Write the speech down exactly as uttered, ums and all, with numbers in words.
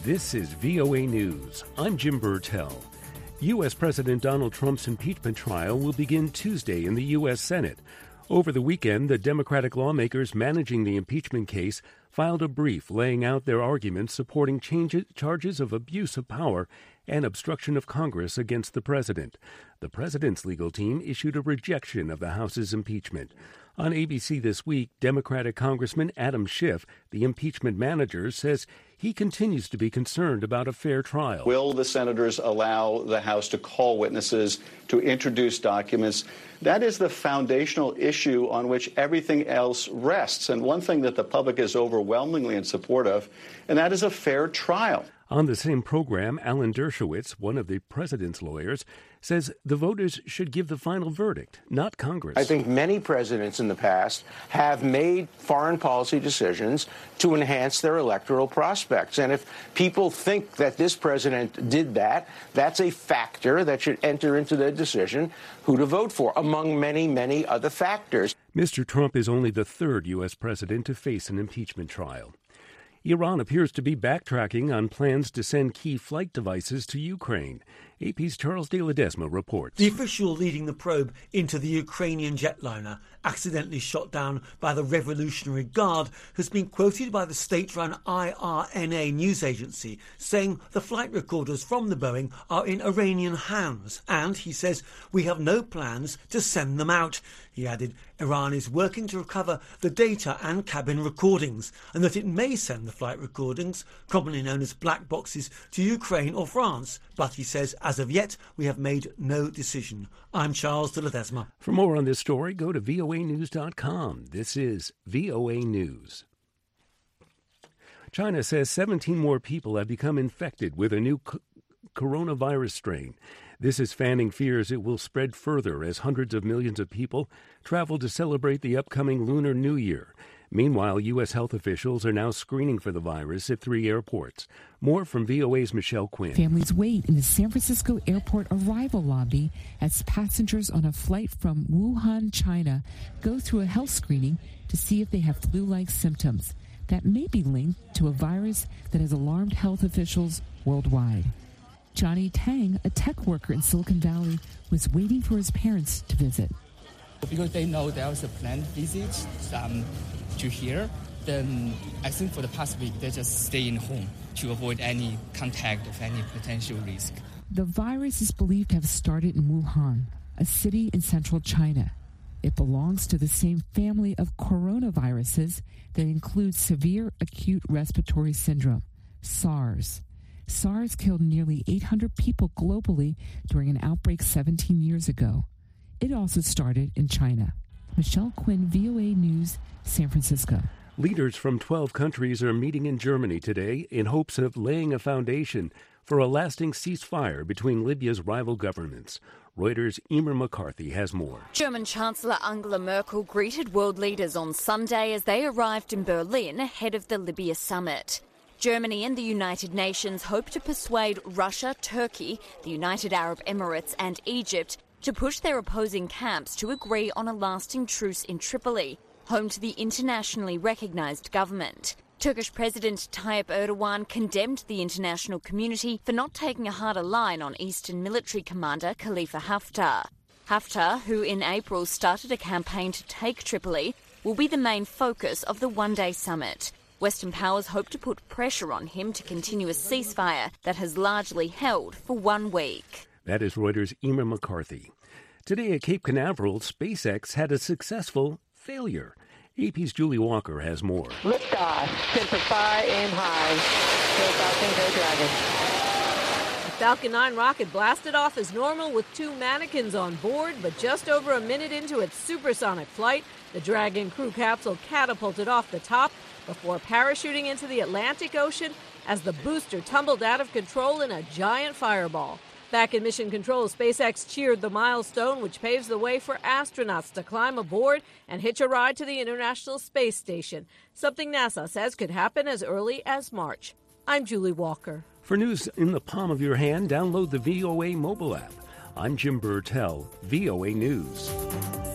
This is V O A News. I'm Jim Burtell. U S. President Donald Trump's impeachment trial will begin Tuesday in the U S. Senate. Over the weekend, the Democratic lawmakers managing the impeachment case filed a brief laying out their arguments supporting change- charges of abuse of power and obstruction of Congress against the president. The president's legal team issued a rejection of the House's impeachment. On A B C This Week, Democratic Congressman Adam Schiff, the impeachment manager, says he continues to be concerned about a fair trial. Will the senators allow the House to call witnesses, to introduce documents? That is the foundational issue on which everything else rests, and one thing that the public is overwhelmingly in support of, and that is a fair trial. On the same program, Alan Dershowitz, one of the president's lawyers, says the voters should give the final verdict, not Congress. I think many presidents in the past have made foreign policy decisions to enhance their electoral prospects. And if people think that this president did that, that's a factor that should enter into their decision who to vote for, among many, many other factors. Mister Trump is only the third U S president to face an impeachment trial. Iran appears to be backtracking on plans to send key flight devices to Ukraine. A P's Charles de Ledesma reports. The official leading the probe into the Ukrainian jetliner, accidentally shot down by the Revolutionary Guard, has been quoted by the state-run I R N A news agency, saying the flight recorders from the Boeing are in Iranian hands, and, he says, we have no plans to send them out. He added Iran is working to recover the data and cabin recordings, and that it may send the flight recordings, commonly known as black boxes, to Ukraine or France. But, he says, as of yet, we have made no decision. I'm Charles de Ledesma. For more on this story, go to V O A news dot com. This is V O A News. China says seventeen more people have become infected with a new c- coronavirus strain. This is fanning fears it will spread further as hundreds of millions of people travel to celebrate the upcoming Lunar New Year. Meanwhile, U S health officials are now screening for the virus at three airports. More from V O A's Michelle Quinn. Families wait in the San Francisco airport arrival lobby as passengers on a flight from Wuhan, China, go through a health screening to see if they have flu-like symptoms that may be linked to a virus that has alarmed health officials worldwide. Johnny Tang, a tech worker in Silicon Valley, was waiting for his parents to visit. Because they know there was a planned visit um, to here, then I think for the past week they just stay in home to avoid any contact of any potential risk. The virus is believed to have started in Wuhan, a city in central China. It belongs to the same family of coronaviruses that includes severe acute respiratory syndrome, SARS. SARS killed nearly eight hundred people globally during an outbreak seventeen years ago. It also started in China. Michelle Quinn, V O A News, San Francisco. Leaders from twelve countries are meeting in Germany today in hopes of laying a foundation for a lasting ceasefire between Libya's rival governments. Reuters' Emer McCarthy has more. German Chancellor Angela Merkel greeted world leaders on Sunday as they arrived in Berlin ahead of the Libya summit. Germany and the United Nations hope to persuade Russia, Turkey, the United Arab Emirates and Egypt to push their opposing camps to agree on a lasting truce in Tripoli, home to the internationally recognised government. Turkish President Tayyip Erdogan condemned the international community for not taking a harder line on Eastern military commander Khalifa Haftar. Haftar, who in April started a campaign to take Tripoli, will be the main focus of the one-day summit. Western powers hope to put pressure on him to continue a ceasefire that has largely held for one week. That is Reuters' Emer McCarthy. Today at Cape Canaveral, SpaceX had a successful failure. A P's Julie Walker has more. Liftoff, Semper Fi, aim high. Go Falcon, go Dragon. The Falcon nine rocket blasted off as normal with two mannequins on board, but just over a minute into its supersonic flight, the Dragon crew capsule catapulted off the top before parachuting into the Atlantic Ocean as the booster tumbled out of control in a giant fireball. Back in Mission Control, SpaceX cheered the milestone, which paves the way for astronauts to climb aboard and hitch a ride to the International Space Station, something NASA says could happen as early as March. I'm Julie Walker. For news in the palm of your hand, download the V O A mobile app. I'm Jim Burtell, V O A News.